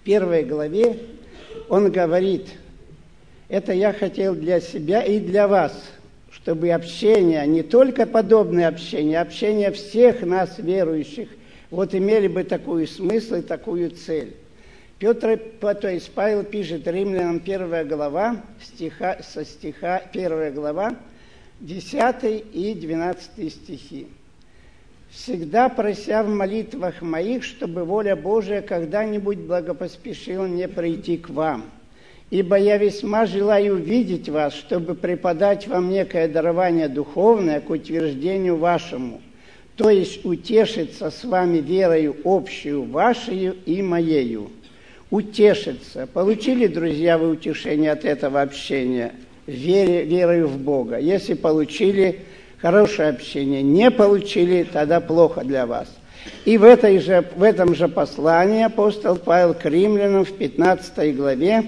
первой главе он говорит: это я хотел для себя и для вас, чтобы общение, не только подобное общение, общение всех нас, верующих, вот имели бы такой смысл и такую цель. Павел пишет Римлянам 1 глава, со стиха 1 глава, 10 и 12 стихи. «Всегда прося в молитвах моих, чтобы воля Божия когда-нибудь благопоспешила мне прийти к вам. Ибо я весьма желаю видеть вас, чтобы преподать вам некое дарование духовное к утверждению вашему, то есть утешиться с вами верою общую вашею и моею». Утешиться. Получили, друзья, вы утешение от этого общения? Верою в Бога. Если получили, хорошее общение. Не получили, тогда плохо для вас. И в этом же послании апостол Павел к римлянам в 15 главе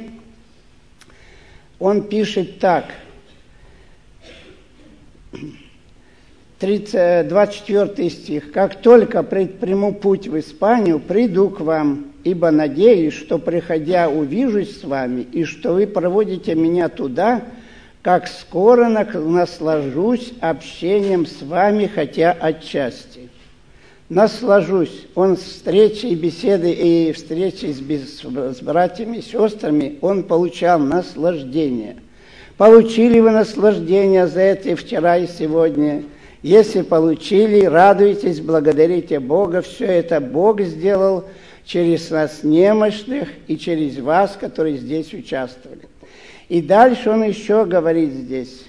он пишет так, 24 стих. «Как только предприму путь в Испанию, приду к вам, ибо надеюсь, что, приходя, увижусь с вами, и что вы проводите меня туда, как скоро наслажусь общением с вами, хотя отчасти». Наслажусь. Он встречи и беседы, и встречи с братьями и сестрами, он получал наслаждение. Получили вы наслаждение за это и вчера, и сегодня? Если получили, радуйтесь, благодарите Бога. Все это Бог сделал через нас немощных и через вас, которые здесь участвовали. И дальше он еще говорит здесь,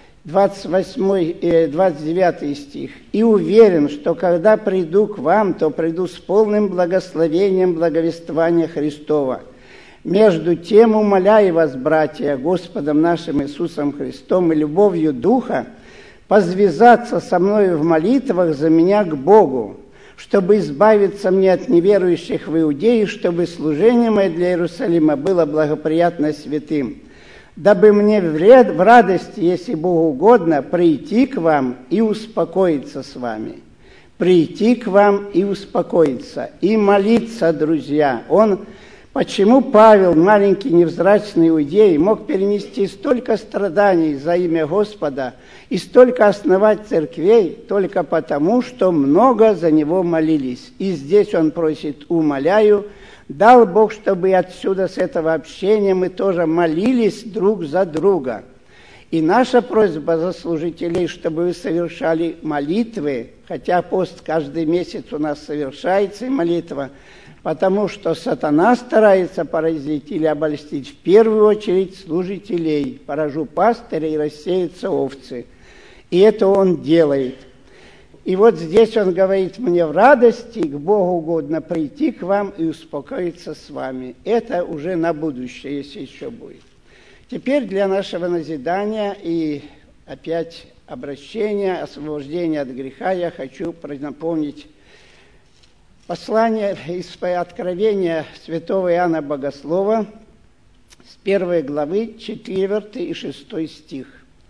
29 стих. «И уверен, что когда приду к вам, то приду с полным благословением благовествования Христова. Между тем умоляю вас, братья, Господом нашим Иисусом Христом и любовью Духа, позвязаться со мною в молитвах за меня к Богу, чтобы избавиться мне от неверующих в Иудее, чтобы служение мое для Иерусалима было благоприятно святым, дабы мне в радости, если Богу угодно, прийти к вам и успокоиться с вами». Прийти к вам и успокоиться, и молиться, друзья. Почему Павел, маленький невзрачный иудей, мог перенести столько страданий за имя Господа и столько основать церквей? Только потому, что много за него молились. И здесь он просит: умоляю, дал Бог, чтобы отсюда, с этого общения, мы тоже молились друг за друга. И наша просьба за служителей, чтобы вы совершали молитвы, хотя пост каждый месяц у нас совершается и молитва, потому что сатана старается поразить или обольстить в первую очередь служителей. «Поражу пастыря, и рассеются овцы». И это он делает. И вот здесь он говорит: мне в радости, к Богу угодно прийти к вам и успокоиться с вами. Это уже на будущее, если еще будет. Теперь для нашего назидания и опять обращения, освобождения от греха я хочу напомнить послание из Откровения святого Иоанна Богослова с 1 главы 4 и 6 стих.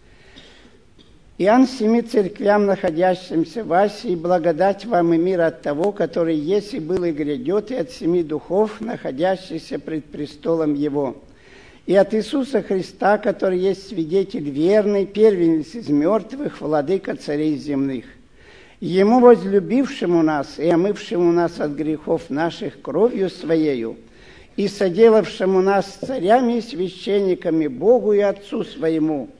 «Иоанн семи церквям, находящимся в Асии, благодать вам и мир от того, который есть и был и грядет, и от семи духов, находящихся пред престолом Его, и от Иисуса Христа, который есть свидетель верный, первенец из мертвых, владыка царей земных. Ему, возлюбившему нас и омывшему нас от грехов наших кровью Своею, и соделавшему нас царями и священниками Богу и Отцу Своему,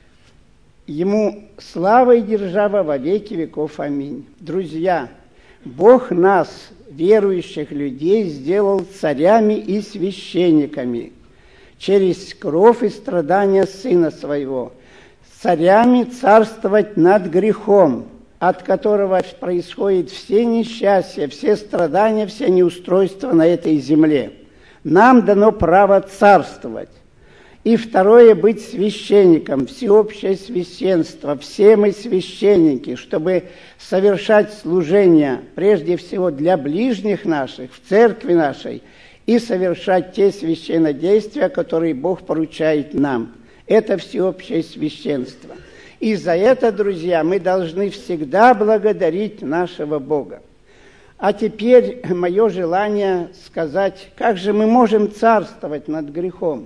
Ему слава и держава во веки веков. Аминь». Друзья, Бог нас, верующих людей, сделал царями и священниками через кровь и страдания Сына Своего, царями царствовать над грехом, от которого происходят все несчастья, все страдания, все неустройства на этой земле. Нам дано право царствовать. И второе, быть священником, всеобщее священство. Все мы священники, чтобы совершать служение, прежде всего для ближних наших, в церкви нашей, и совершать те священнодействия, которые Бог поручает нам. Это всеобщее священство. И за это, друзья, мы должны всегда благодарить нашего Бога. А теперь мое желание сказать, как же мы можем царствовать над грехом.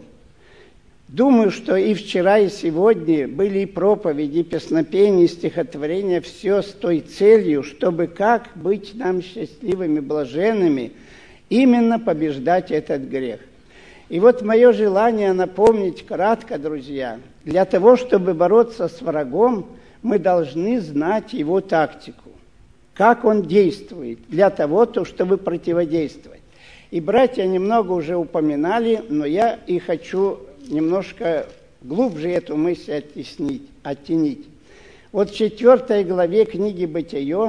Думаю, что и вчера, и сегодня были и проповеди, и песнопения, и стихотворения, все с той целью, чтобы как быть нам счастливыми, блаженными, именно побеждать этот грех. И вот мое желание напомнить кратко, друзья, для того, чтобы бороться с врагом, мы должны знать его тактику, как он действует, для того, чтобы противодействовать. И братья немного уже упоминали, но я и хочу немножко глубже эту мысль оттенить. Вот в 4 главе книги «Бытие»,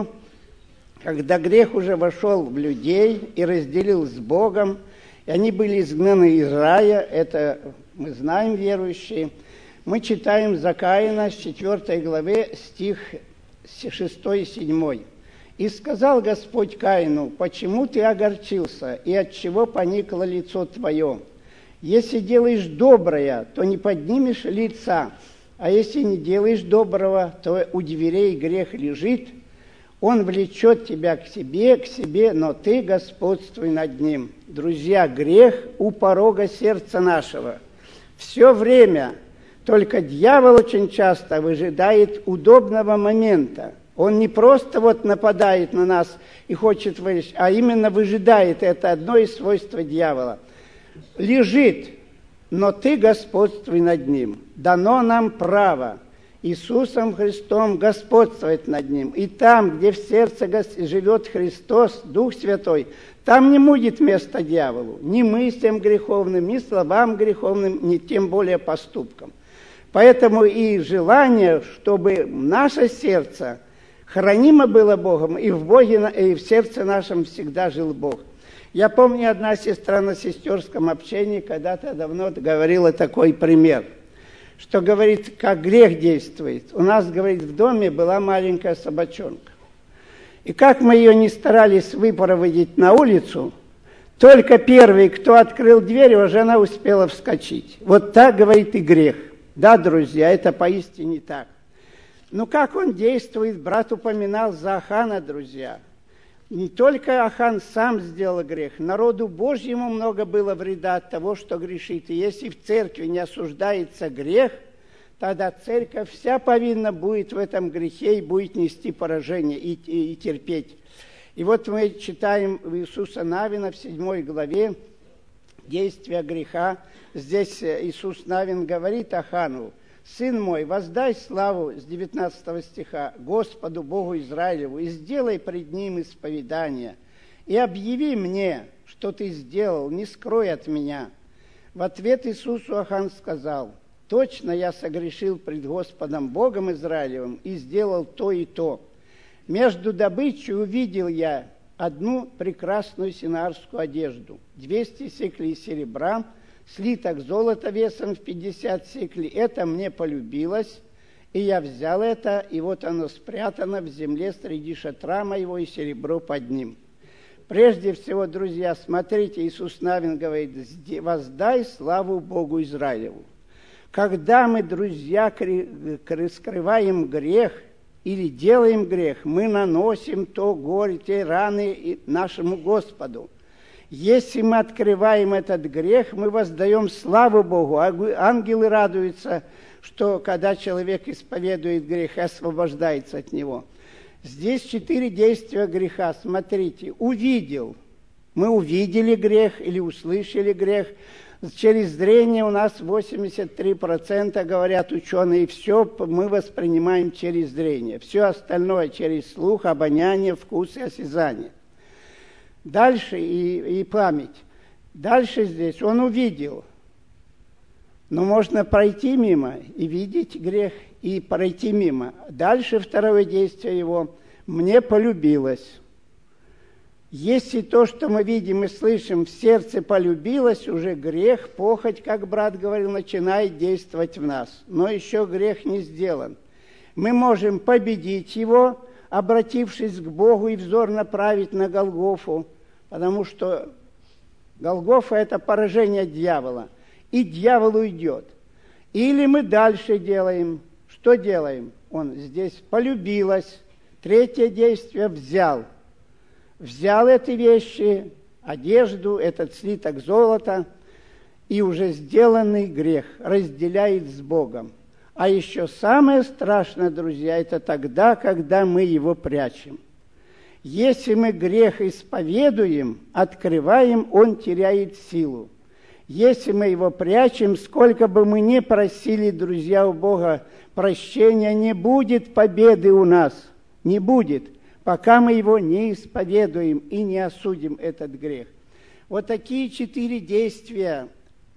когда грех уже вошел в людей и разделил с Богом, и они были изгнаны из рая, это мы знаем, верующие, мы читаем за Каина в 4 главе стих 6 и 7. «И сказал Господь Каину, почему ты огорчился, и отчего поникло лицо твое? Если делаешь доброе, то не поднимешь лица, а если не делаешь доброго, то у дверей грех лежит. Он влечет тебя к себе, но ты господствуй над ним». Друзья, грех у порога сердца нашего. Все время, только дьявол очень часто выжидает удобного момента. Он не просто вот нападает на нас и хочет вылезть, а именно выжидает. Это одно из свойств дьявола. Лежит, но ты господствуй над ним. Дано нам право Иисусом Христом господствовать над ним. И там, где в сердце живет Христос, Дух Святой, там не будет места дьяволу, ни мыслям греховным, ни словам греховным, ни тем более поступкам. Поэтому и желание, чтобы наше сердце хранимо было Богом, и в Боге, и в сердце нашем всегда жил Бог. Я помню, одна сестра на сестерском общении когда-то давно говорила такой пример, что говорит, как грех действует. У нас, говорит, в доме была маленькая собачонка. И как мы ее не старались выпроводить на улицу, только первый, кто открыл дверь, уже она успела вскочить. Вот так, говорит, и грех. Да, друзья, это поистине так. Ну, как он действует, брат упоминал за Ахана, друзья. Не только Ахан сам сделал грех, народу Божьему много было вреда от того, что грешит. И если в церкви не осуждается грех, тогда церковь вся повинна будет в этом грехе и будет нести поражение и терпеть. И вот мы читаем в Иисуса Навина в 7 главе действия греха. Здесь Иисус Навин говорит Ахану: «Сын мой, воздай славу», с 19 стиха, «Господу Богу Израилеву, и сделай пред Ним исповедание, и объяви мне, что ты сделал, не скрой от меня». В ответ Иисусу Ахан сказал: «Точно я согрешил пред Господом Богом Израилевым и сделал то и то. Между добычей увидел я одну прекрасную синарскую одежду, 200 сиклей серебра, слиток золота весом в 50 сиклей. Это мне полюбилось, и я взял это, и вот оно спрятано в земле среди шатра моего, и серебро под ним». Прежде всего, друзья, смотрите, Иисус Навин говорит: «Воздай славу Богу Израилеву». Когда мы, друзья, скрываем грех или делаем грех, мы наносим то горе, те раны нашему Господу. Если мы открываем этот грех, мы воздаем славу Богу. Ангелы радуются, что когда человек исповедует грех и освобождается от него. Здесь 4 действия греха. Смотрите, увидел. Мы увидели грех или услышали грех. Через зрение у нас 83%, говорят ученые, все мы воспринимаем через зрение. Все остальное через слух, обоняние, вкус и осязание. Дальше и память. Дальше здесь он увидел. Но можно пройти мимо и видеть грех, и пройти мимо. Дальше второе действие его: «Мне полюбилось». Если то, что мы видим и слышим, в сердце полюбилось, уже грех, похоть, как брат говорил, начинает действовать в нас. Но еще грех не сделан. Мы можем победить его, обратившись к Богу и взор направить на Голгофу, потому что Голгофа – это поражение дьявола, и дьявол уйдет. Или мы дальше делаем. Что делаем? Он здесь полюбилось. Третье действие – взял. взял эти вещи, одежду, этот слиток золота, и уже сделанный грех разделяет с Богом. А еще самое страшное, друзья, это тогда, когда мы его прячем. Если мы грех исповедуем, открываем, он теряет силу. Если мы его прячем, сколько бы мы ни просили, друзья, у Бога прощения, не будет победы у нас, не будет, пока мы его не исповедуем и не осудим этот грех. Вот такие 4 действия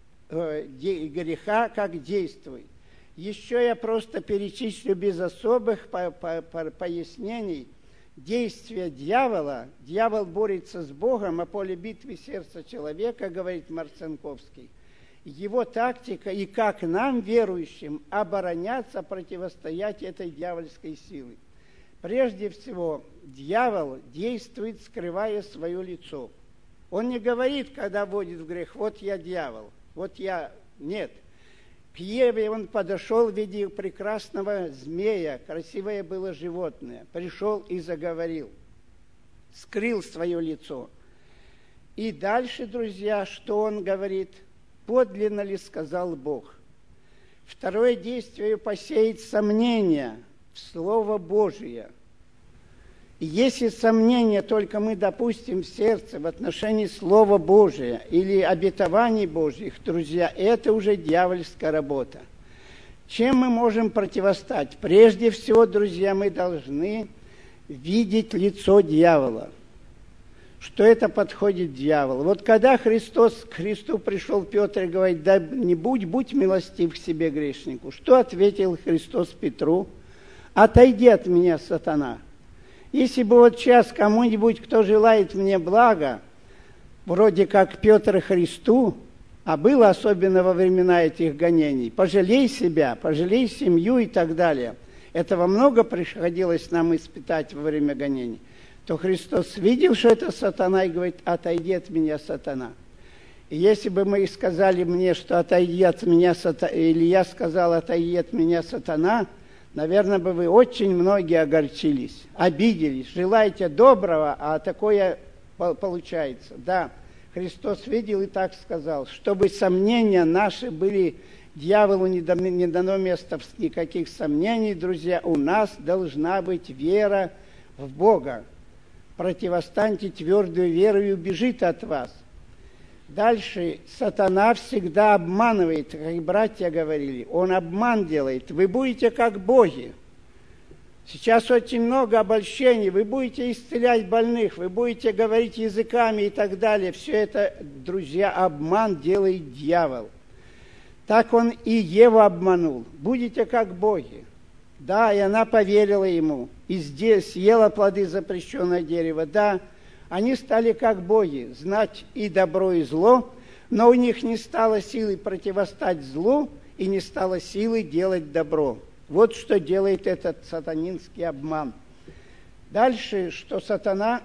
греха, как действуй. Еще я просто перечислю без особых пояснений. Действие дьявола, дьявол борется с Богом, а поле битвы сердца человека, говорит Марцинковский. Его тактика и как нам, верующим, обороняться, противостоять этой дьявольской силе. Прежде всего, дьявол действует, скрывая свое лицо. Он не говорит, когда вводит в грех: вот я дьявол, вот я... Нет. К Еве он подошел в виде прекрасного змея, красивое было животное, пришел и заговорил, скрыл свое лицо. И дальше, друзья, что он говорит? Подлинно ли сказал Бог? Второе действие — посеять сомнения в Слово Божие. И если сомнения только мы допустим в сердце в отношении Слова Божия или обетований Божьих, друзья, это уже дьявольская работа. Чем мы можем противостать? Прежде всего, друзья, мы должны видеть лицо дьявола. Что это подходит дьяволу? Вот когда к Христу пришел Петр и говорит: да не будь милостив к себе, грешнику. Что ответил Христос Петру? Отойди от меня, сатана. Если бы вот сейчас кому-нибудь, кто желает мне блага, вроде как Петр Христу, а было особенно во времена этих гонений, пожалей себя, пожалей семью и так далее. Этого много приходилось нам испытать во время гонений. То Христос видел, что это сатана, и говорит: отойди от меня, сатана. И если бы мы сказали мне, что отойди от меня, сатана, или я сказал: отойди от меня, сатана, наверное, бы вы очень многие огорчились, обиделись, желаете доброго, а такое получается. Да, Христос видел и так сказал: чтобы сомнения наши были, дьяволу не дано места в никаких сомнений, друзья, у нас должна быть вера в Бога. Противостаньте твердую веру и убежит от вас. Дальше, сатана всегда обманывает, как братья говорили, он обман делает. Вы будете как боги. Сейчас очень много обольщений, вы будете исцелять больных, вы будете говорить языками и так далее. Все это, друзья, обман делает дьявол. Так он и Еву обманул. Будете как боги. Да, и она поверила ему, и здесь съела плоды запрещенного дерева. Да, они стали как боги, знать и добро, и зло, но у них не стало силы противостать злу и не стало силы делать добро. Вот что делает этот сатанинский обман. Дальше, что сатана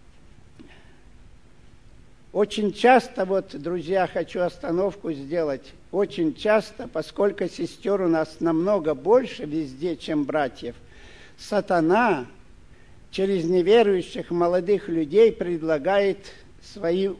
очень часто, вот, друзья, хочу остановку сделать, очень часто, поскольку сестер у нас намного больше везде, чем братьев, сатана через неверующих молодых людей предлагает свою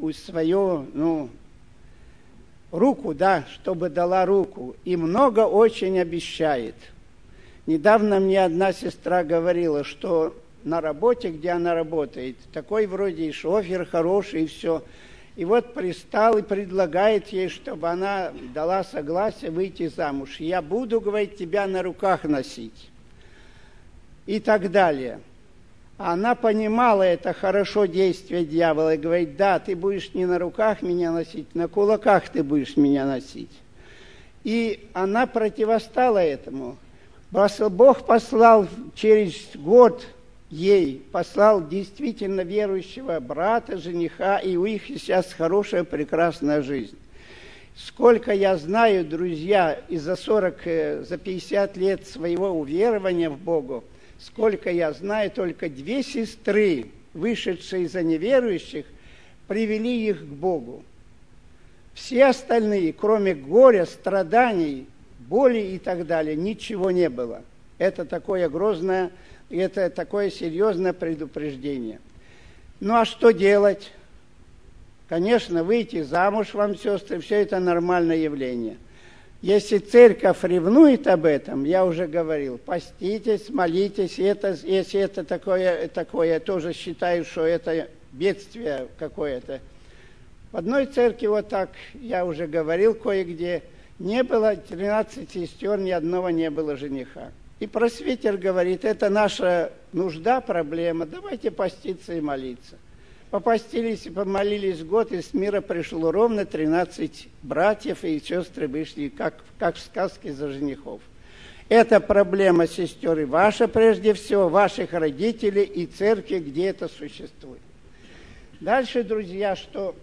руку, да, чтобы дала руку, и много очень обещает. Недавно мне одна сестра говорила, что на работе, где она работает, такой вроде и шофер хороший, и все. И вот пристал и предлагает ей, чтобы она дала согласие выйти замуж. Я буду, говорит, тебя на руках носить. И так далее. Она понимала это хорошо действие дьявола и говорит: да, ты будешь не на руках меня носить, на кулаках ты будешь меня носить. И она противостала этому. Бог послал через год ей, послал действительно верующего брата, жениха, и у них сейчас хорошая, прекрасная жизнь. Сколько я знаю, друзья, и за 50 лет своего уверования в Бога, сколько я знаю, только 2 сестры, вышедшие за неверующих, привели их к Богу. Все остальные, кроме горя, страданий, боли и так далее, ничего не было. Это такое грозное, это такое серьезное предупреждение. Ну а что делать? Конечно, выйти замуж вам, сестры, все это нормальное явление. Если церковь ревнует об этом, я уже говорил, поститесь, молитесь, если это такое, я тоже считаю, что это бедствие какое-то. В одной церкви, вот так, я уже говорил кое-где, не было 13 сестер, ни одного не было жениха. И просвитер говорит, это наша нужда, проблема, давайте поститься и молиться. Попостились и помолились год, и с мира пришло ровно 13 братьев, и сестры вышли, как в сказке, за женихов. Это проблема, сестер, и ваша прежде всего, ваших родителей и церкви, где это существует. Дальше, друзья, что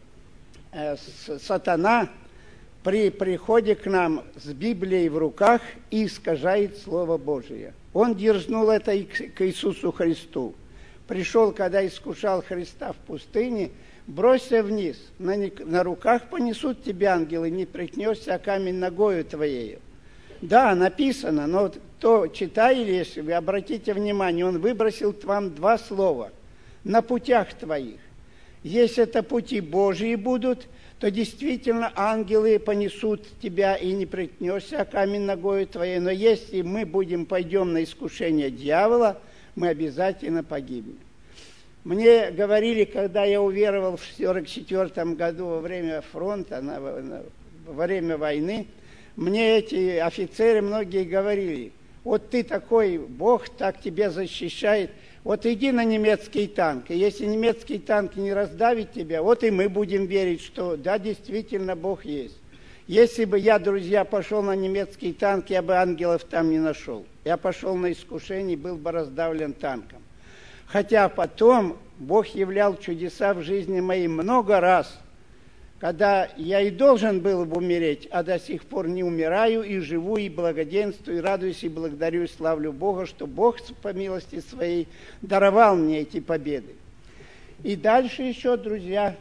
сатана при приходе к нам с Библией в руках и искажает Слово Божие. Он дерзнул это и к Иисусу Христу. Пришел, когда искушал Христа в пустыне, бросься вниз, на руках понесут тебя ангелы, не прикнешься о камень ногою твоею. Да, написано, но то читали, если вы обратите внимание, он выбросил вам два слова: на путях твоих. Если это пути Божьи будут, то действительно ангелы понесут тебя и не прикнешься о камень ногою твоей. Но если мы пойдем на искушение дьявола, мы обязательно погибнем. Мне говорили, когда я уверовал в 1944 году во время фронта, во время войны, мне эти офицеры многие говорили, вот ты такой, Бог так тебя защищает, вот иди на немецкий танк, и если немецкий танк не раздавит тебя, вот и мы будем верить, что да, действительно Бог есть. Если бы я, друзья, пошел на немецкий танк, я бы ангелов там не нашел. Я пошел на искушение, был бы раздавлен танком. Хотя потом Бог являл чудеса в жизни моей много раз, когда я и должен был бы умереть, а до сих пор не умираю, и живу, и благоденствую, и радуюсь, и благодарю, и славлю Бога, что Бог по милости своей даровал мне эти победы. И дальше еще, друзья,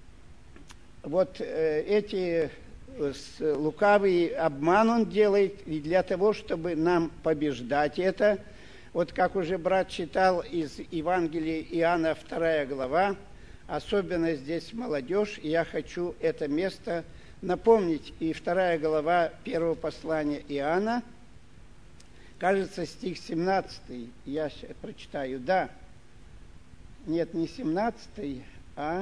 вот эти лукавый обман он делает, и для того, чтобы нам побеждать это, вот как уже брат читал из Евангелия Иоанна 2 глава, особенно здесь молодежь, и я хочу это место напомнить. И 2 глава 1 послания Иоанна, кажется, стих 17, я прочитаю, да, нет, не 17, а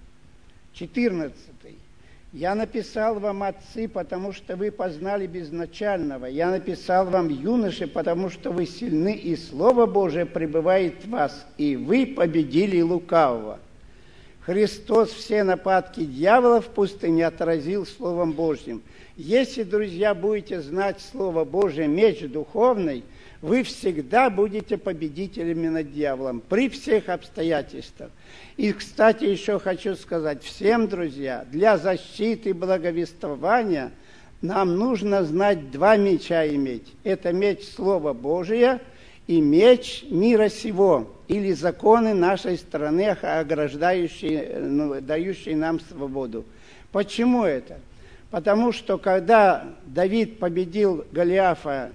14. «Я написал вам, отцы, потому что вы познали безначального. Я написал вам, юноши, потому что вы сильны, и Слово Божие пребывает в вас, и вы победили лукавого». Христос все нападки дьявола в пустыне отразил Словом Божьим. Если, друзья, будете знать Слово Божие, меч духовный, вы всегда будете победителями над дьяволом при всех обстоятельствах. И, кстати, еще хочу сказать всем, друзья, для защиты благовествования нам нужно знать два меча иметь. Это меч Слова Божия и меч мира сего, или законы нашей страны, ограждающие, дающие нам свободу. Почему это? Потому что когда Давид победил Голиафа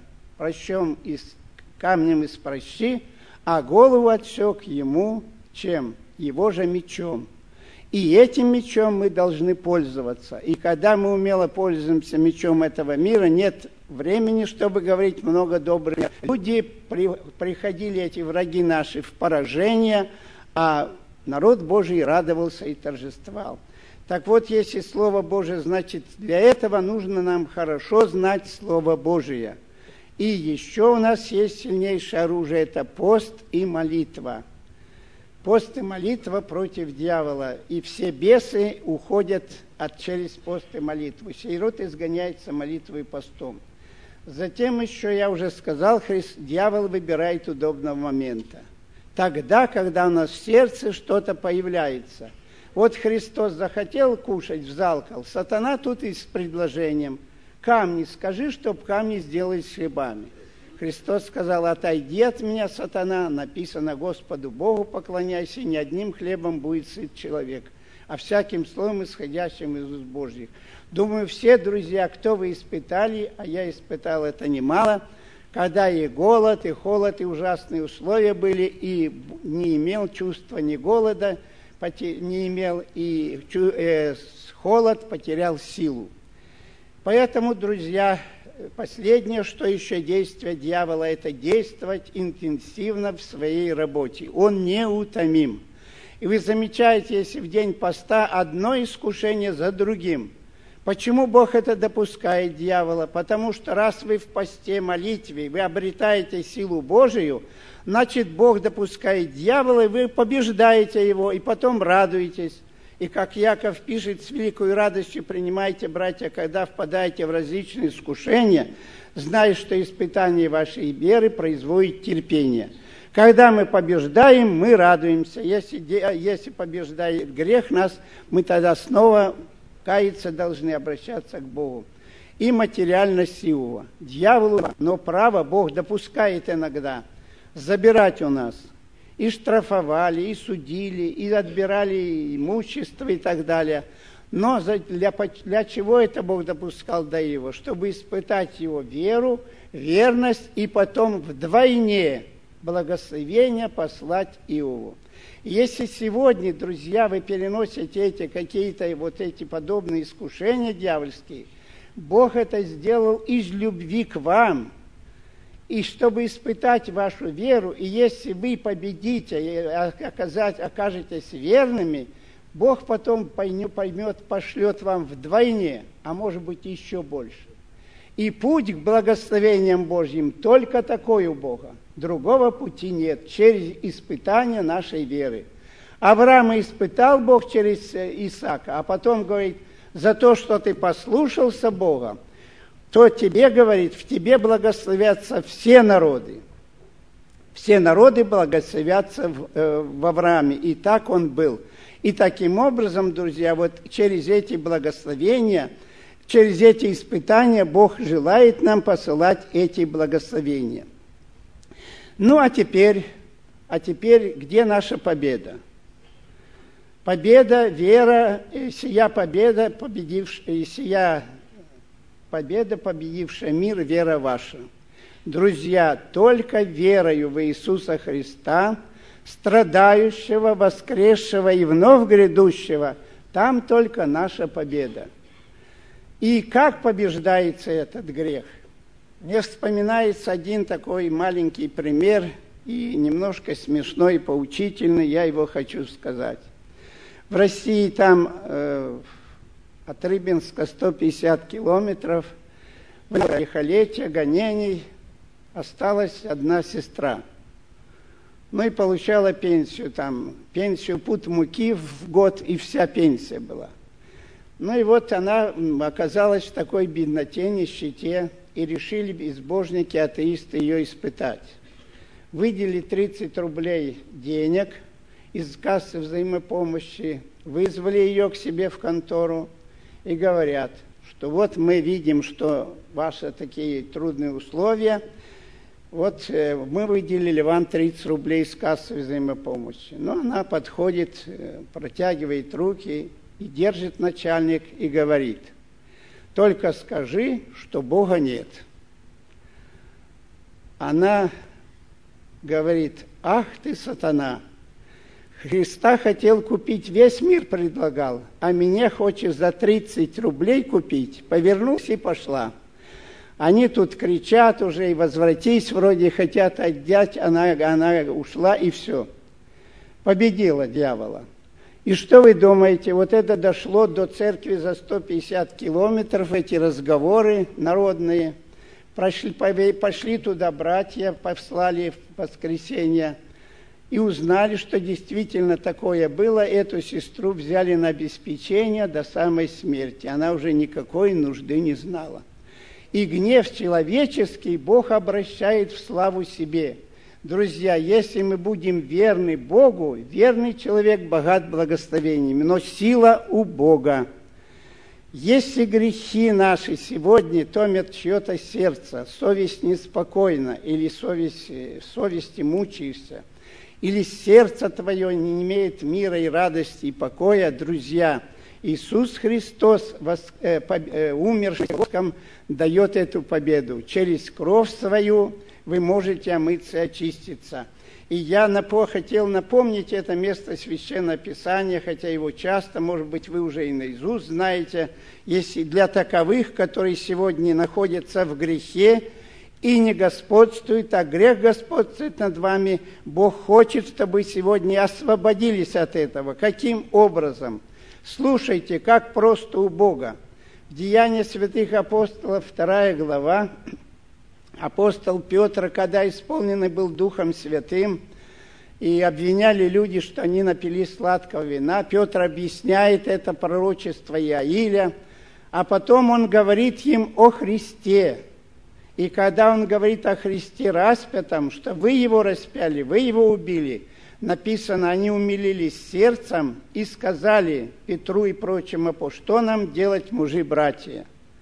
камнем из прощи, а голову отсек ему чем? Его же мечом. И этим мечом мы должны пользоваться. И когда мы умело пользуемся мечом этого мира, нет времени, чтобы говорить много добрых. Люди приходили, эти враги наши, в поражение, а народ Божий радовался и торжествовал. Так вот, если Слово Божие, значит, для этого нужно нам хорошо знать Слово Божие. И еще у нас есть сильнейшее оружие – это пост и молитва. Пост и молитва против дьявола, и все бесы уходят через пост и молитву. Сей род изгоняется молитвой и постом. Затем еще, я уже сказал, дьявол выбирает удобного момента. Тогда, когда у нас в сердце что-то появляется. Вот Христос захотел кушать, взалкал. Сатана тут и с предложением: камни, скажи, чтоб камни сделались хлебами. Христос сказал: отойди от меня, сатана, написано: Господу Богу поклоняйся, не одним хлебом будет сыт человек, а всяким словом, исходящим из уст Божьих. Думаю, все, друзья, кто вы испытали, а я испытал это немало, когда и голод, и холод, и ужасные условия были, и не имел чувства ни голода, не имел, и холод, потерял силу. Поэтому, друзья, последнее, что еще действие дьявола, это действовать интенсивно в своей работе. Он неутомим. И вы замечаете, если в день поста одно искушение за другим. Почему Бог это допускает, дьявола? Потому что раз вы в посте, молитве, вы обретаете силу Божию, значит, Бог допускает дьявола, и вы побеждаете его, и потом радуетесь. И как Яков пишет, с великой радостью принимайте, братья, когда впадаете в различные искушения, зная, что испытание вашей веры производит терпение. Когда мы побеждаем, мы радуемся. Если побеждает грех нас, мы тогда снова каяться должны, обращаться к Богу. И материальность Иова. Дьяволу, но право Бог допускает иногда забирать у нас. И штрафовали, и судили, и отбирали имущество и так далее. Но для чего это Бог допускал до Иова? Чтобы испытать его веру, верность, и потом вдвойне благословение послать Иову. Если сегодня, друзья, вы переносите какие-то вот эти подобные искушения дьявольские, Бог это сделал из любви к вам, и чтобы испытать вашу веру, и если вы победите и окажетесь верными, Бог потом поймет, пошлет вам вдвойне, а может быть еще больше. И путь к благословениям Божьим только такой у Бога. Другого пути нет, через испытание нашей веры. Авраама испытал Бог через Исаака, а потом говорит, за то, что ты послушался Бога, то тебе, говорит, в тебе благословятся все народы. Все народы благословятся в Аврааме. И так он был. И таким образом, друзья, вот через эти благословения, через эти испытания Бог желает нам посылать эти благословения. Ну, а теперь где наша победа? Победа, вера, сия победа, победившая мир, вера ваша. Друзья, только верою в Иисуса Христа, страдающего, воскресшего и вновь грядущего, там только наша победа. И как побеждается этот грех? Мне вспоминается один такой маленький пример, и немножко смешной и поучительный, я его хочу сказать. В России там от Рыбинска 150 километров, в лихолетие, гонений, осталась одна сестра. Ну и получала пенсию пуд муки в год, и вся пенсия была. Ну и вот она оказалась в такой бедноте, нищете, и решили безбожники, атеисты ее испытать. Выделили 30 рублей денег из кассы взаимопомощи, вызвали ее к себе в контору и говорят, что вот мы видим, что ваши такие трудные условия, вот мы выделили вам 30 рублей из кассы взаимопомощи. Но она подходит, протягивает руки и держит начальник и говорит, только скажи, что Бога нет. Она говорит, ах ты, сатана, Христа хотел купить, весь мир предлагал, а меня хочешь за 30 рублей купить. Повернулась и пошла. Они тут кричат уже, и возвратись, вроде хотят отдать, она ушла, и все. Победила дьявола. И что вы думаете, вот это дошло до церкви за 150 километров, эти разговоры народные. Пошли туда братья, послали в воскресенье, и узнали, что действительно такое было. Эту сестру взяли на обеспечение до самой смерти. Она уже никакой нужды не знала. И гнев человеческий Бог обращает в славу себе. Друзья, если мы будем верны Богу, верный человек богат благословениями, но сила у Бога. Если грехи наши сегодня томят чье-то сердце, совесть неспокойна, или совести мучаешься, или сердце твое не имеет мира и радости и покоя, друзья, Иисус Христос, умерший воском, дает эту победу. Через кровь свою вы можете омыться и очиститься. И я хотел напомнить это место Священного Писания, хотя его часто, может быть, вы уже и наизусть знаете, если для таковых, которые сегодня находятся в грехе и не господствуют, а грех господствует над вами, Бог хочет, чтобы сегодня освободились от этого. Каким образом? Слушайте, как просто у Бога. В Деяниях святых апостолов, 2 глава, апостол Петр, когда исполненный был Духом Святым, и обвиняли люди, что они напились сладкого вина, Петр объясняет это пророчество Иаиля, а потом он говорит им о Христе. И когда он говорит о Христе распятом, что вы его распяли, вы его убили, написано, они умилились сердцем и сказали Петру и прочим апостолам, что нам делать, мужи-братья?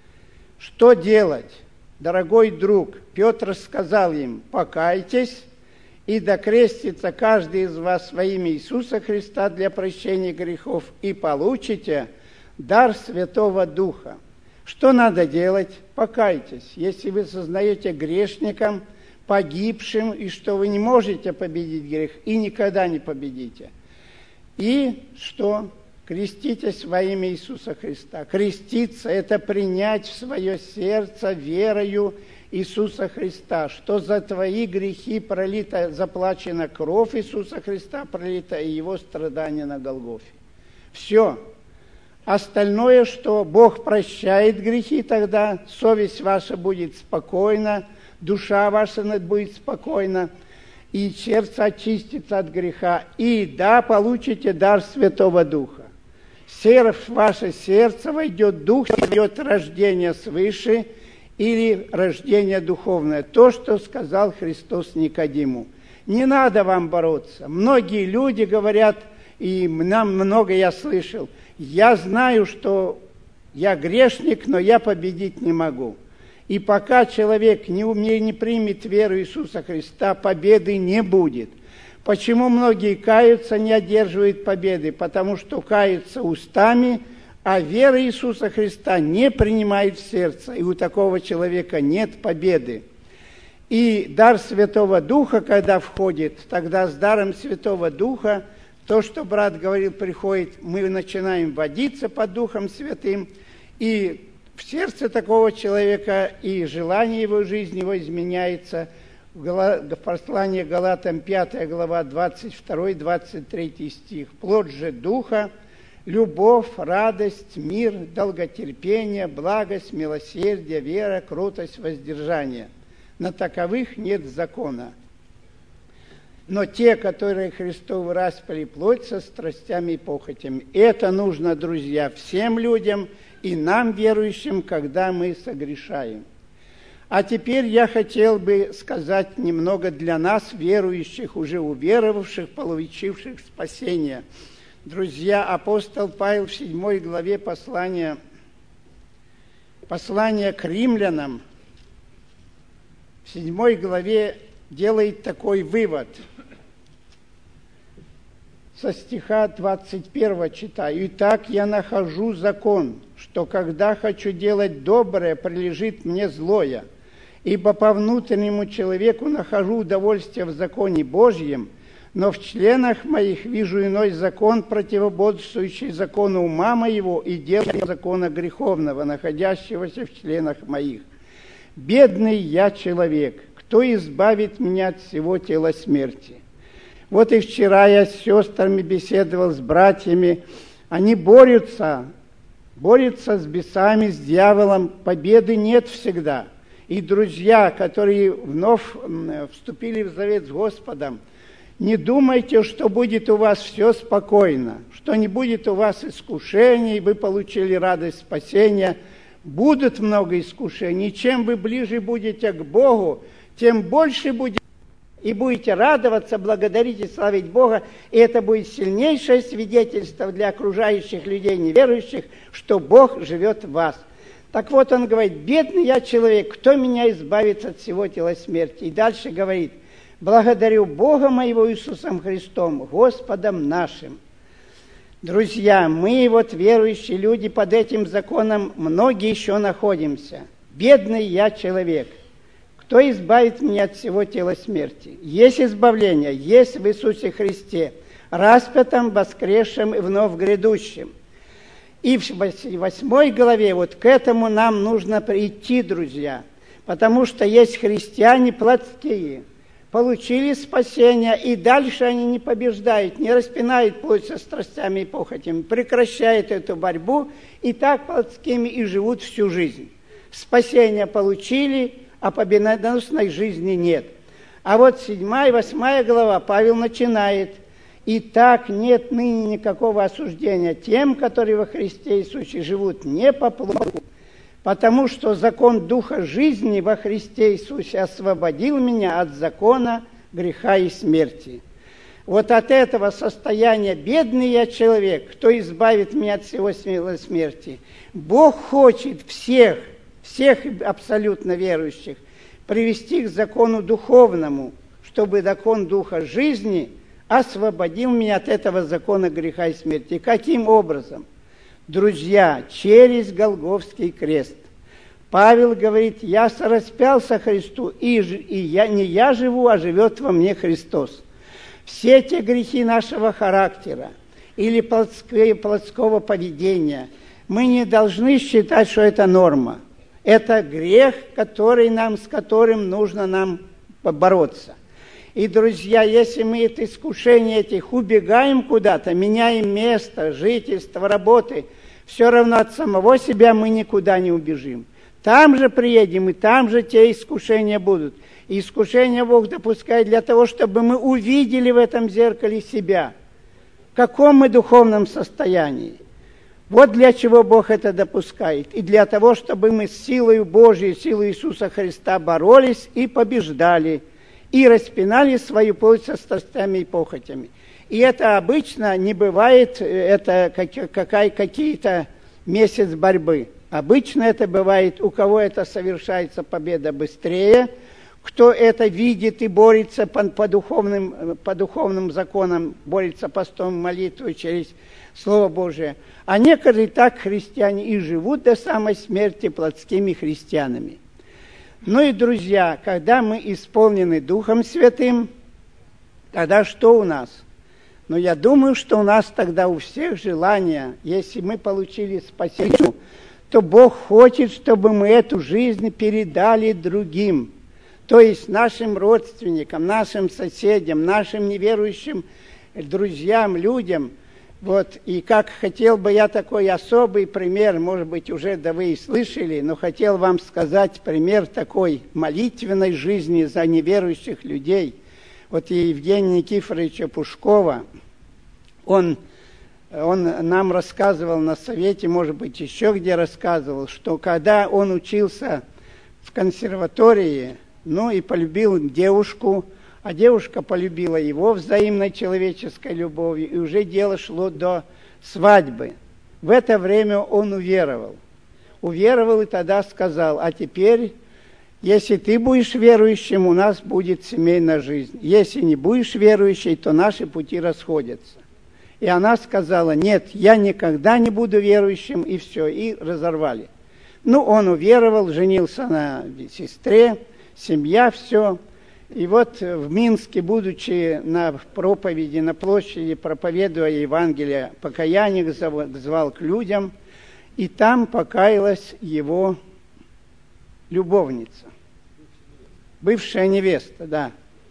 Что делать? Дорогой друг, Петр сказал им, покайтесь, и докрестится каждый из вас во имя Иисуса Христа для прощения грехов, и получите дар Святого Духа. Что надо делать? Покайтесь. Если вы сознаете грешником, погибшим, и что вы не можете победить грех, и никогда не победите. И что? Креститесь во имя Иисуса Христа. Креститься – это принять в свое сердце верою Иисуса Христа, что за твои грехи пролита, заплачена кровь Иисуса Христа, пролита и Его страдания на Голгофе. Все. Остальное, что Бог прощает грехи, тогда совесть ваша будет спокойна, душа ваша будет спокойна, и сердце очистится от греха. И да, получите дар Святого Духа. В ваше сердце войдет Дух, идет рождение свыше или рождение духовное. То, что сказал Христос Никодиму. Не надо вам бороться. Многие люди говорят, и много я слышал, я знаю, что я грешник, но я победить не могу. И пока человек не примет веру Иисуса Христа, победы не будет. Почему многие каются, не одерживают победы? Потому что каются устами, а вера Иисуса Христа не принимает в сердце, и у такого человека нет победы. И дар Святого Духа, когда входит, тогда с даром Святого Духа, то, что брат говорил, приходит, мы начинаем водиться под Духом Святым, и в сердце такого человека и желание его жизни его изменяется. В послании Галатам 5 глава 22-23 стих. Плод же Духа – любовь, радость, мир, долготерпение, благость, милосердие, вера, кротость, воздержание. На таковых нет закона. Но те, которые Христову распяли плоть со страстями и похотями, это нужно, друзья, всем людям и нам, верующим, когда мы согрешаем. А теперь я хотел бы сказать немного для нас, верующих, уже уверовавших, получивших спасение. Друзья, апостол Павел в 7 главе послания к римлянам, в 7 главе делает такой вывод. Со стиха 21 читаю. «Итак, я нахожу закон, что когда хочу делать доброе, прилежит мне злое. Ибо по внутреннему человеку нахожу удовольствие в законе Божьем, но в членах моих вижу иной закон, противоборствующий закону ума моего и делаю закона греховного, находящегося в членах моих. Бедный я человек, кто избавит меня от всего тела смерти?» Вот и вчера я с сестрами беседовал, с братьями. Они борются с бесами, с дьяволом. Победы нет всегда. И друзья, которые вновь вступили в завет с Господом, не думайте, что будет у вас все спокойно, что не будет у вас искушений, вы получили радость спасения. Будут много искушений. Чем вы ближе будете к Богу, тем больше будете и будете радоваться, благодарить и славить Бога. И это будет сильнейшее свидетельство для окружающих людей, неверующих, что Бог живет в вас. Так вот он говорит, бедный я человек, кто меня избавит от всего тела смерти? И дальше говорит, благодарю Бога моего Иисусом Христом, Господом нашим. Друзья, мы вот верующие люди под этим законом, многие еще находимся. Бедный я человек. Кто избавит меня от всего тела смерти? Есть избавление, есть в Иисусе Христе, распятом, воскресшем и вновь грядущем. И в 8 главе вот к этому нам нужно прийти, друзья, потому что есть христиане плотские, получили спасение, и дальше они не побеждают, не распинают плоть со страстями и похотями, прекращают эту борьбу, и так плотскими и живут всю жизнь. Спасение получили, а победоносной жизни нет. А вот 7 и 8 глава Павел начинает: «Итак, нет ныне никакого осуждения тем, которые во Христе Иисусе живут не по плоти, потому что закон Духа жизни во Христе Иисусе освободил меня от закона греха и смерти». Вот от этого состояния бедный я человек, кто избавит меня от всего смерти. Бог хочет всех абсолютно верующих привести к закону духовному, чтобы закон Духа жизни освободил меня от этого закона греха и смерти. Каким образом? Друзья, через Голгофский крест. Павел говорит: я распялся Христу, и не я живу, а живет во мне Христос. Все те грехи нашего характера или плотского поведения, мы не должны считать, что это норма. Это грех, с которым нужно нам бороться. И, друзья, если мы от искушений этих убегаем куда-то, меняем место, жительство, работы, все равно от самого себя мы никуда не убежим. Там же приедем, и там же те искушения будут. И искушения Бог допускает для того, чтобы мы увидели в этом зеркале себя, в каком мы духовном состоянии. Вот для чего Бог это допускает. И для того, чтобы мы с силой Божией, силой Иисуса Христа боролись и побеждали, и распинали свою плоть со страстями и похотями. И это обычно не бывает, это какие-то месяц борьбы. Обычно это бывает, у кого это совершается победа быстрее, кто это видит и борется по духовным законам, борется постом, молитвой через Слово Божие. А некоторые так христиане и живут до самой смерти плотскими христианами. Ну и, друзья, когда мы исполнены Духом Святым, тогда что у нас? Ну, я думаю, что у нас тогда у всех желание, если мы получили спасение, то Бог хочет, чтобы мы эту жизнь передали другим. То есть нашим родственникам, нашим соседям, нашим неверующим друзьям, людям. Вот, и как хотел бы я такой особый пример, может быть, уже да вы и слышали, но хотел вам сказать пример такой молитвенной жизни за неверующих людей. Вот и Евгения Никифоровича Пушкова, он нам рассказывал на совете, может быть, еще где рассказывал, что когда он учился в консерватории, ну и полюбил девушку, а девушка полюбила его взаимной человеческой любовью, и уже дело шло до свадьбы. В это время он уверовал. Уверовал и тогда сказал: а теперь, если ты будешь верующим, у нас будет семейная жизнь. Если не будешь верующей, то наши пути расходятся. И она сказала: нет, я никогда не буду верующим, и все, и разорвали. Ну, он уверовал, женился на сестре, семья, все. И вот в Минске, будучи на проповеди, на площади, проповедуя Евангелие, покаянник звал к людям, и там покаялась его любовница, бывшая невеста, да.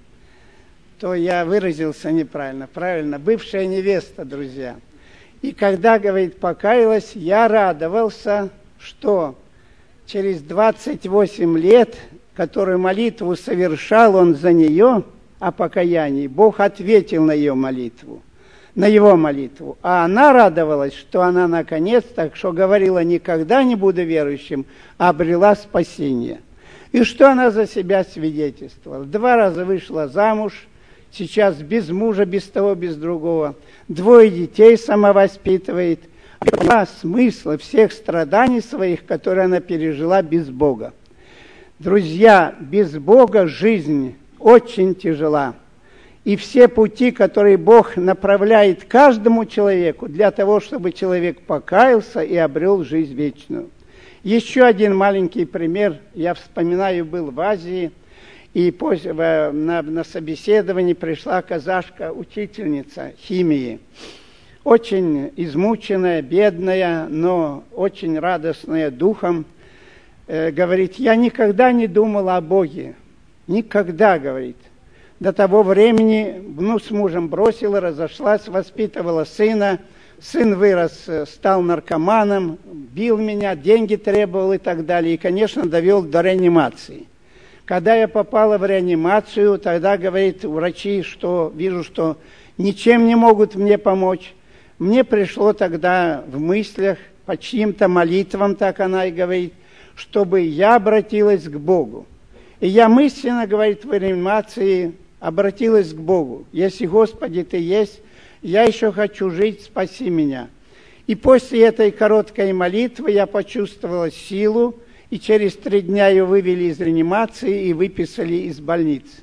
То я выразился неправильно, правильно, бывшая невеста, друзья. И когда, говорит, покаялась, я радовался, что через 28 лет, которую молитву совершал он за нее о покаянии, Бог ответил на ее молитву, на его молитву. А она радовалась, что она наконец-то, что говорила: никогда не буду верующим, обрела спасение. И что она за себя свидетельствовала? 2 раза вышла замуж, сейчас без мужа, без того, без другого. 2 детей сама воспитывает. А смысла всех страданий своих, которые она пережила без Бога. Друзья, без Бога жизнь очень тяжела. и все пути, которые Бог направляет каждому человеку для того, чтобы человек покаялся и обрел жизнь вечную. Еще один маленький пример. Я вспоминаю, был в Азии, и на собеседовании пришла казашка, учительница химии. Очень измученная, бедная, но очень радостная духом. Говорит, я никогда не думала о Боге. Никогда, говорит. До того времени, с мужем бросила, разошлась, воспитывала сына. Сын вырос, стал наркоманом, бил меня, деньги требовал и так далее. И, конечно, довел до реанимации. Когда я попала в реанимацию, тогда, говорит, врачи, что вижу, что ничем не могут мне помочь. Мне пришло тогда в мыслях, по чьим-то молитвам, так она и говорит, чтобы я обратилась к Богу. И я мысленно, говорит, в реанимации обратилась к Богу. Если, Господи, Ты есть, я еще хочу жить, спаси меня. И после этой короткой молитвы я почувствовала силу, и через 3 дня ее вывели из реанимации и выписали из больницы.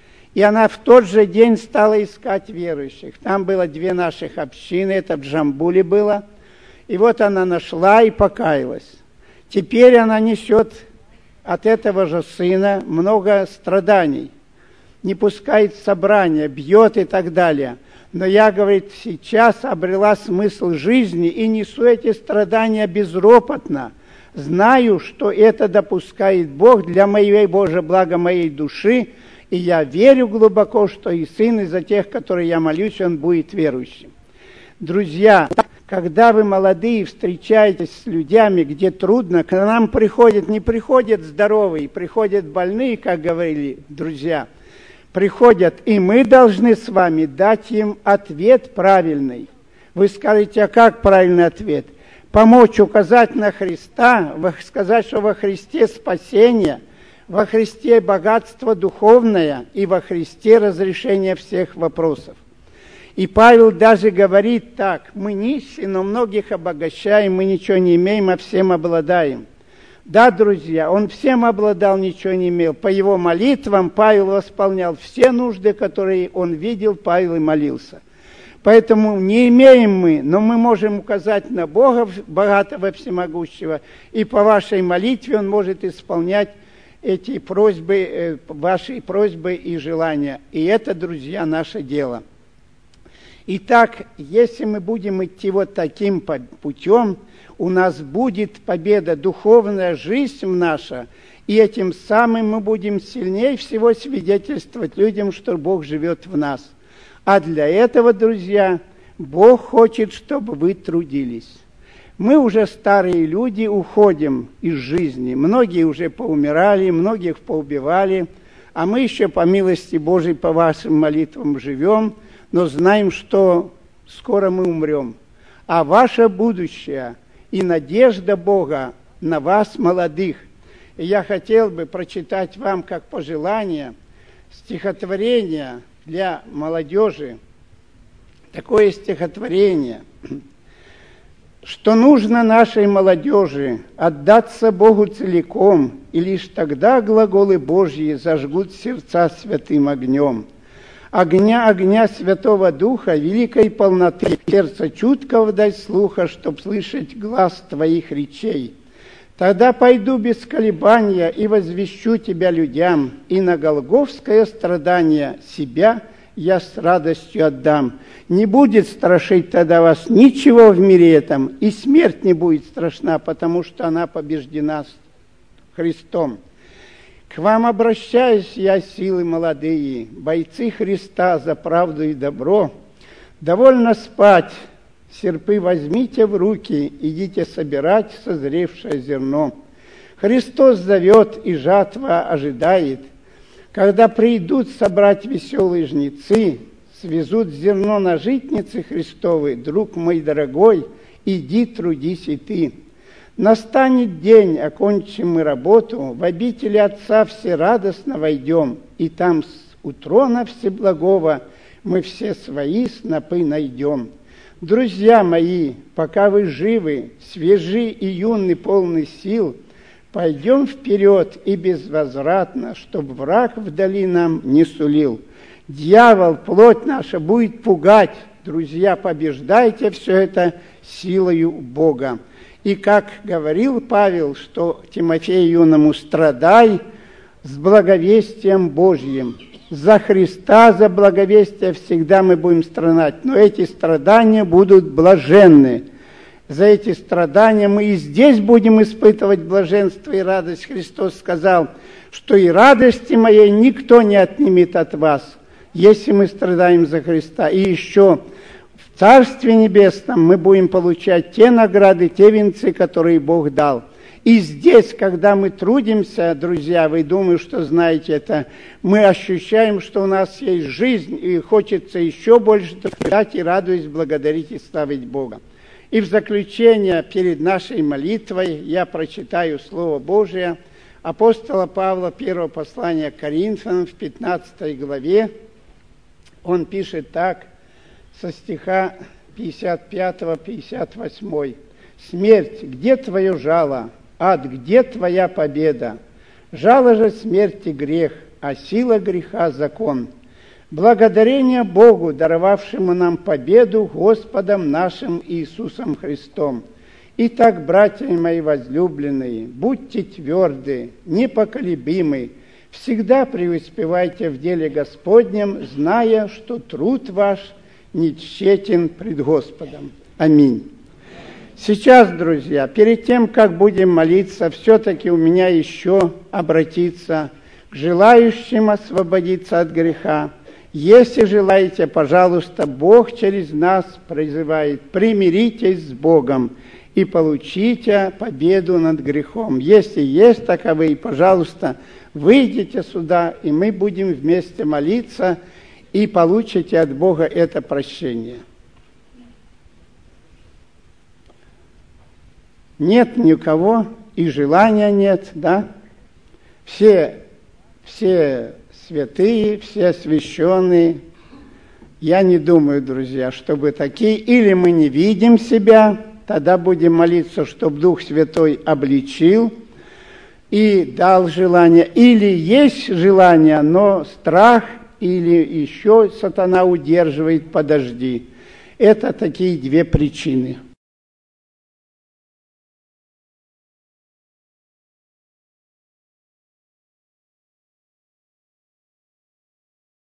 И она в тот же день стала искать верующих. Там было 2 наших общины, это в Джамбуле было. И вот она нашла и покаялась. Теперь она несет от этого же сына много страданий. Не пускает в собрания, бьет и так далее. Но я, говорит, сейчас обрела смысл жизни и несу эти страдания безропотно. Знаю, что это допускает Бог для моего Божьего блага моей души, и я верю глубоко, что и сын из-за тех, которые я молюсь, он будет верующим. Друзья, когда вы молодые встречаетесь с людьми, где трудно, к нам не приходят здоровые, приходят больные, как говорили друзья, приходят, и мы должны с вами дать им ответ правильный. Вы скажете, а как правильный ответ? Помочь указать на Христа, сказать, что во Христе спасение, во Христе богатство духовное и во Христе разрешение всех вопросов. И Павел даже говорит так, мы нищие, но многих обогащаем, мы ничего не имеем, а всем обладаем. Да, друзья, он всем обладал, ничего не имел. По его молитвам Павел восполнял все нужды, которые он видел, Павел и молился. Поэтому не имеем мы, но мы можем указать на Бога, богатого всемогущего, и по вашей молитве он может исполнять эти просьбы, ваши просьбы и желания. И это, друзья, наше дело. Итак, если мы будем идти вот таким путем, у нас будет победа, духовная жизнь наша, и этим самым мы будем сильнее всего свидетельствовать людям, что Бог живет в нас. А для этого, друзья, Бог хочет, чтобы вы трудились. Мы уже старые люди, уходим из жизни. Многие уже поумирали, многих поубивали, а мы еще, по милости Божией, по вашим молитвам живем, но знаем, что скоро мы умрем. А ваше будущее и надежда Бога на вас, молодых. И я хотел бы прочитать вам, как пожелание, стихотворение для молодежи. Такое стихотворение, что нужно нашей молодежи отдаться Богу целиком, и лишь тогда глаголы Божьи зажгут сердца святым огнем. Огня Святого Духа, великой полноты, сердце чуткого дай слуха, чтоб слышать глас Твоих речей. Тогда пойду без колебания и возвещу Тебя людям, и на голгофское страдание себя я с радостью отдам. Не будет страшить тогда вас ничего в мире этом, и смерть не будет страшна, потому что она побеждена Христом. К вам обращаюсь я, силы молодые, бойцы Христа за правду и добро. Довольно спать, серпы возьмите в руки, идите собирать созревшее зерно. Христос зовет, и жатва ожидает. Когда придут собрать веселые жнецы, свезут зерно на житницы Христовы, друг мой дорогой, иди трудись и ты. Настанет день, окончим мы работу, в обители Отца все радостно войдем, и там у трона Всеблагого мы все свои снопы найдем. Друзья мои, пока вы живы, свежи и юны, полны сил, пойдем вперед и безвозвратно, чтоб враг вдали нам не сулил. Дьявол, плоть наша, будет пугать. Друзья, побеждайте все это силою Бога. И как говорил Павел, что Тимофею юному: страдай с благовестием Божьим. За Христа, за благовестие всегда мы будем страдать, но эти страдания будут блаженны. За эти страдания мы и здесь будем испытывать блаженство и радость. Христос сказал, что и радости моей никто не отнимет от вас, если мы страдаем за Христа. И еще в Царстве Небесном мы будем получать те награды, те венцы, которые Бог дал. И здесь, когда мы трудимся, друзья, вы думаете, что знаете это, мы ощущаем, что у нас есть жизнь, и хочется еще больше трудить и радуясь, благодарить и славить Бога. И в заключение, перед нашей молитвой, я прочитаю Слово Божие апостола Павла, первого послания к Коринфянам, в 15 главе. Он пишет так, со стиха 55-58. «Смерть, где твое жало? Ад, где твоя победа? Жало же смерти грех, а сила греха закон. Благодарение Богу, даровавшему нам победу Господом нашим Иисусом Христом. Итак, братья мои возлюбленные, будьте тверды, непоколебимы, всегда преуспевайте в деле Господнем, зная, что труд ваш не тщетен пред Господом». Аминь. Сейчас, друзья, перед тем, как будем молиться, все-таки у меня еще обратиться к желающим освободиться от греха. Если желаете, пожалуйста, Бог через нас призывает: примиритесь с Богом и получите победу над грехом. Если есть таковые, пожалуйста, выйдите сюда, и мы будем вместе молиться, и получите от Бога это прощение. Нет никого, и желания нет, да? Все святые, все освященные. Я не думаю, друзья, чтобы такие, или мы не видим себя, тогда будем молиться, чтобы Дух Святой обличил и дал желание. Или есть желание, но страх, или еще сатана удерживает: подожди. Это такие две причины.